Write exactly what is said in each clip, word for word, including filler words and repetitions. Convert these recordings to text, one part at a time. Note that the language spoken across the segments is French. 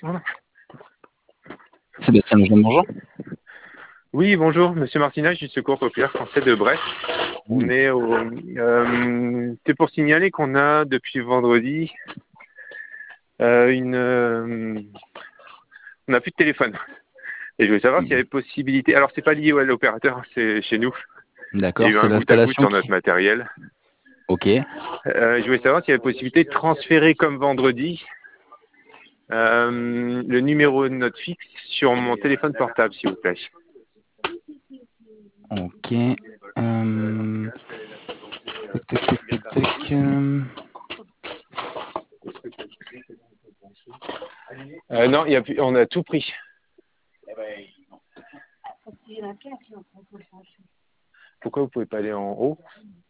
Voilà. Sébastien Lejeune, bonjour. Oui, bonjour, Monsieur Martinage du Secours populaire français de Brest. On Oui. est au. Euh, c'est pour signaler qu'on a depuis vendredi euh, une. Euh, on n'a plus de téléphone. Et je voulais savoir s'il y avait possibilité. Alors c'est pas lié à l'opérateur, hein, c'est chez nous. Il y a D'accord, eu c'est un goutte à goutte l'installation sur qui... notre matériel. Ok. Euh, je voulais savoir s'il y avait possibilité de transférer comme vendredi euh, le numéro de notre fixe sur mon téléphone portable, s'il vous plaît. Ok. Euh... Tac, tac, tac, tac, tac. euh, Euh, non, il y a plus, on a tout pris. Pourquoi vous pouvez pas aller en haut?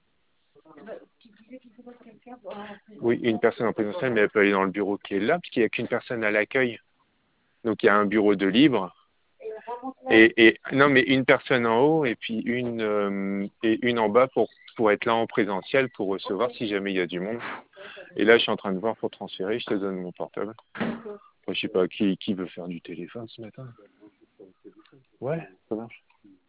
Oui, une personne en présentiel, mais elle peut aller dans le bureau qui est là, puisqu'il n'y a qu'une personne à l'accueil. Donc il y a un bureau de libre. Et, et non, mais une personne en haut et puis une euh, et une en bas pour pour être là en présentiel pour recevoir si jamais il y a du monde. Et là, je suis en train de voir pour transférer. Je te donne mon portable. Enfin, je sais pas qui qui veut faire du téléphone ce matin. Ouais, ça marche.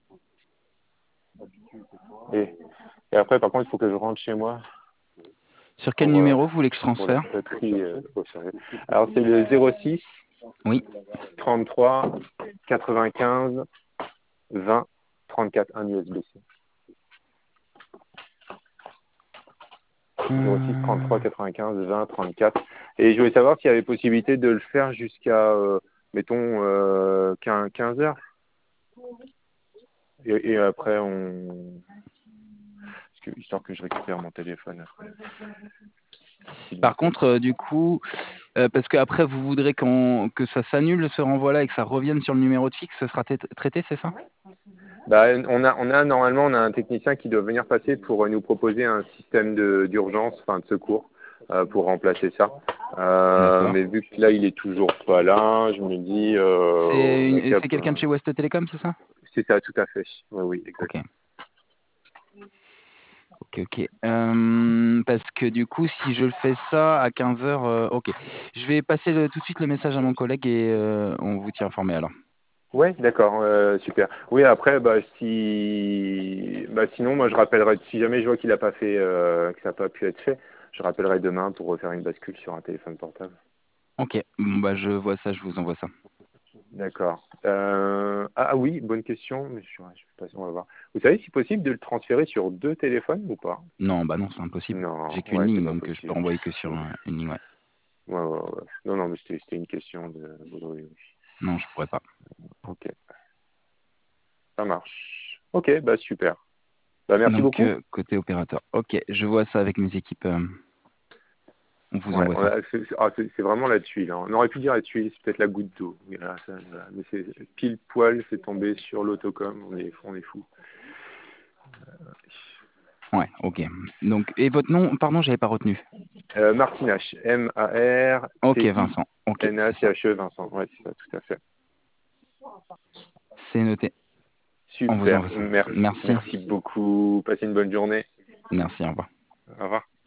Et, et après, par contre, il faut que je rentre chez moi Sur quel pour euh, numéro vous voulez que je pour la transfère? batterie. Euh, au sérieux. Alors c'est le zéro six Oui. trente-trois quatre-vingt-quinze vingt trente-quatre, un U S B-C. zéro six trente-trois Euh... quatre-vingt-quinze vingt trente-quatre. Et je voulais savoir s'il y avait possibilité de le faire jusqu'à, euh, mettons, euh, quinze heures. Et, et après, on... Parce que, histoire que je récupère mon téléphone après. Par contre, euh, du coup, euh, parce que après vous voudrez qu'on que ça s'annule ce renvoi-là et que ça revienne sur le numéro de fixe, ça sera t- traité, c'est ça? Bah, on a, on a normalement, on a un technicien qui doit venir passer pour nous proposer un système de d'urgence, enfin de secours, euh, pour remplacer ça. Euh, D'accord. mais vu que là, il est toujours pas là, je me dis, euh, C'est on est une- cap... c'est quelqu'un de chez West Telecom, c'est ça? c'est ça, tout à fait. Oui, oui, Ok. exactement. Ok, ok. Euh, parce que du coup, si je le fais ça à quinze heures, euh, ok. Je vais passer le- tout de suite le message à mon collègue et euh, on vous tient informé alors. Ouais, d'accord, euh, super. Oui, après, bah, si, bah, sinon, moi, je rappellerai, si jamais je vois qu'il n'a pas fait, euh, que ça n'a pas pu être fait, je rappellerai demain pour refaire une bascule sur un téléphone portable. Ok. Bon, bah, je vois ça, je vous envoie ça. D'accord. Euh, ah oui, bonne question, mais je, je sais pas si on va voir. Vous savez si c'est possible de le transférer sur deux téléphones ou pas? Non, bah non, c'est impossible. Non, J'ai qu'une ouais, c'est ligne, pas donc euh, je peux possible. envoyer que sur Ouais, euh, une ligne, ouais. ouais, ouais. ouais. Non, non, mais c'était c'était une question de... Oui, oui. Non, je pourrais pas. Ok, ça marche. Ok, bah super. Bah merci Donc, beaucoup. euh, côté opérateur. Ok, je vois ça avec mes équipes. euh, on vous Ouais, envoie on ça. a- c'est ah, c'est- c'est vraiment la tuile, hein. On aurait pu dire la tuile, c'est peut-être la goutte d'eau. Mais, là, ça- voilà. Mais c'est pile poil, c'est tombé sur l'autocom. On est, on est fou. Ouais, ok. Donc, et votre nom, pardon, j'avais pas retenu. Euh, Martin H, Ok, Vincent. Ok, c'est ça. M-A-R-T-I-N-A-C-H-E, Vincent. Ouais, c'est ça, tout à fait. C'est noté. On vous Super, envoie ça. merci, Merci. merci beaucoup. Passez une bonne journée. Merci, au revoir. Au revoir.